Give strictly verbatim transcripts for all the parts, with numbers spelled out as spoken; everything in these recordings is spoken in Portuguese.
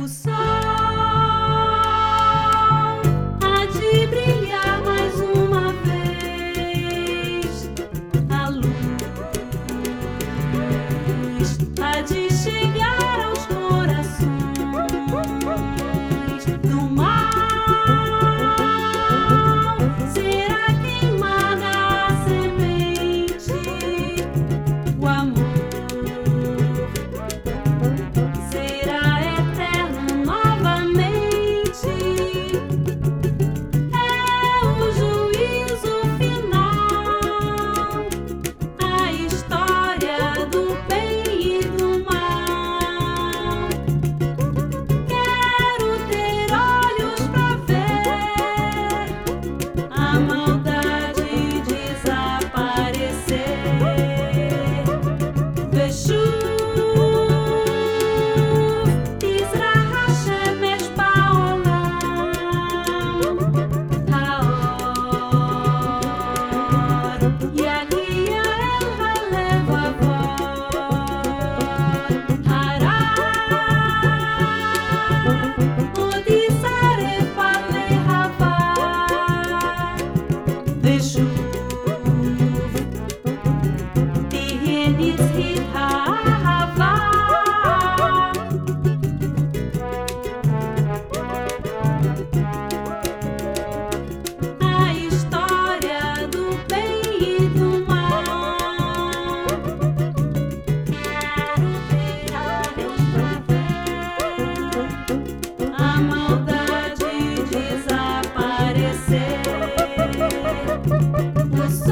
sol há de brilhar mais uma vez, a luz há de chegar aos corações do mal. Será queimada a semente, o amor será eterno novamente. É o juízo final, a história do bem e do mal. Quero ter olhos pra ver a maldade desaparecer. Vejo o sol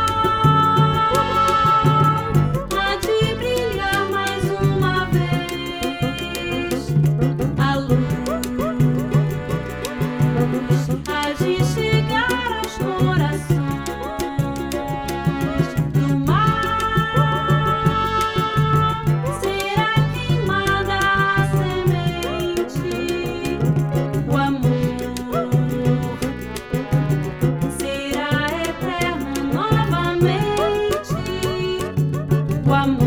há de brilhar mais uma vez, a luz há de chegar aos corações do mal. Será queimada a semente, o amor será eterno novamente, o amor.